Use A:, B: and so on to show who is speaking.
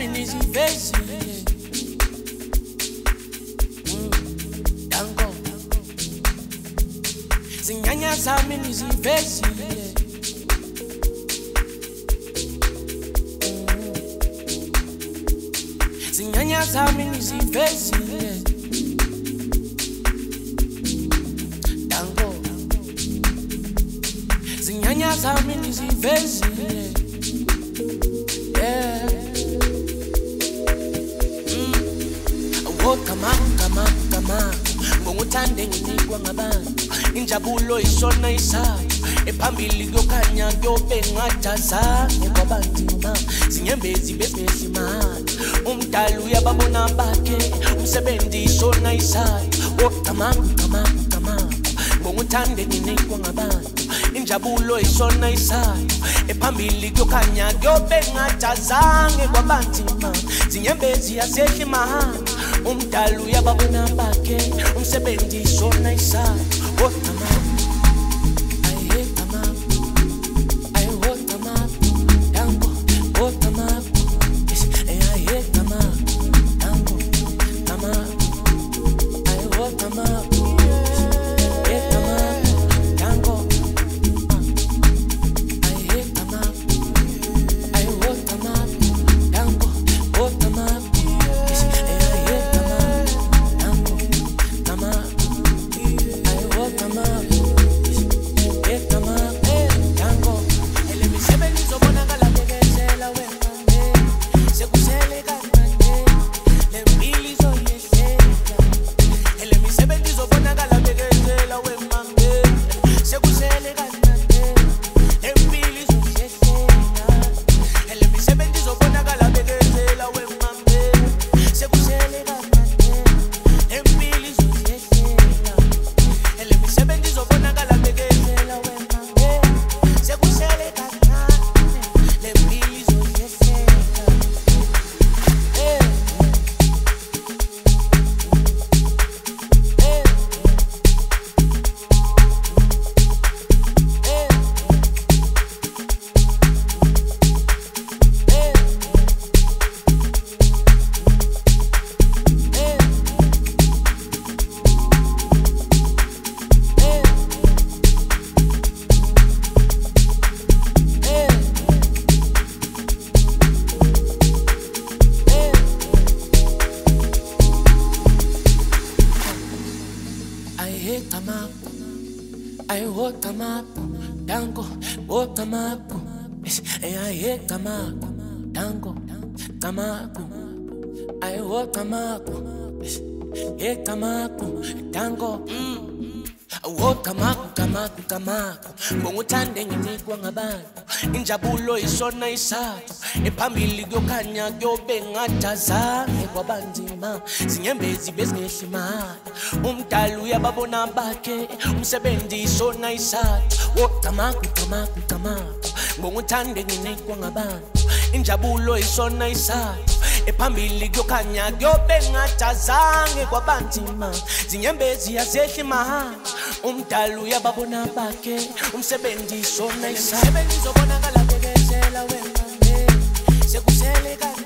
A: zami nizivezile. Dango zinyanya zami nizivezile. Zinyanya zami nizivezile. Dango zinyanya zami nizivezile. Yeah. Kama ngokuthande nginikwa ngabantu injabulo ishona isaba ephambili kuyokhanya kuyobe ngajazange kwabanzima zinyembezi besimahla umdali uyababona bakhe umsebenzi ishona isaba kama ngokuthande nginikwa ngabantu injabulo ishona isaba ephambili kuyokhanya kuyobe ngajazange kwabanzima zinyembezi yasesimahla umdali uyababona bakhe umsebenzi ishona isaba kama ngokuthande nginikwa ngabantu injabulo ishona isaba ephambili kuyokhanya kuyobe ngajazange kwabanzima zinyembezi bezingehlima umdali uyababona bakhe umsebenzi ishona isaba kama ngokuthande nginikwa ngabantu injabulo ishona isaba ephambili kuyokhanya kuyobe ngajazange kwabanzima zinyembezi yasehlima umdali uyababona bakhe umsebenzi ishona isaba umsebenzi uzobonakala bekezela wena sekusele